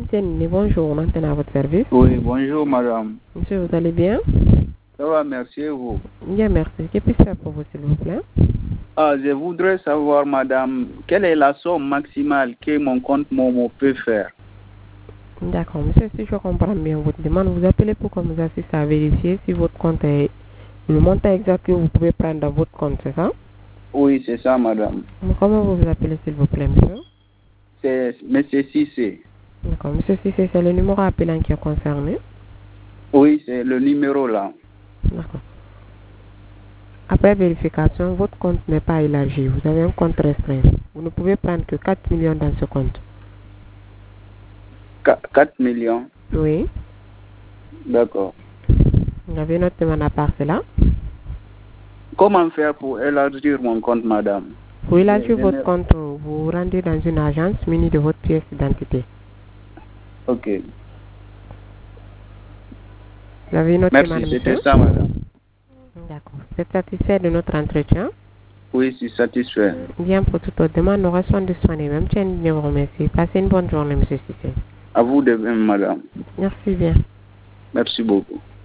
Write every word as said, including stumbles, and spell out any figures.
Cissé, bonjour, maintenant à votre service. Oui, bonjour madame. Monsieur, vous allez bien? Ça va, merci et vous? Bien, merci. Que puis-je faire pour vous, s'il vous plaît? Ah, je voudrais savoir, madame, quelle est la somme maximale que mon compte Momo peut faire? D'accord, monsieur, si je comprends bien votre demande, vous appelez pour qu'on vous assiste à vérifier si votre compte est le montant exact que vous pouvez prendre dans votre compte, c'est ça? Oui, c'est ça, madame. Comment vous vous appelez, s'il vous plaît, monsieur? C'est monsieur Cissé. D'accord, monsieur Cissé, c'est le numéro appelant qui est concerné? Oui, c'est le numéro là. D'accord. Après vérification, votre compte n'est pas élargi. Vous avez un compte restreint. Vous ne pouvez prendre que quatre millions dans ce compte. quatre millions? Oui. D'accord. Vous avez notre demande à part cela? Comment faire pour élargir mon compte, madame? Pour élargir votre compte, vous vous rendez dans une agence munie de votre pièce d'identité. Ok. Vous avez notre Merci, demande, c'était monsieur? ça, madame. D'accord. Vous êtes satisfait de notre entretien? Oui, je suis satisfait. Bien, pour toute autre demande, nous restons disponibles. Même si je vous remercie. Passez une bonne journée, monsieur Cissé. À vous de même, madame. Merci bien. Merci beaucoup.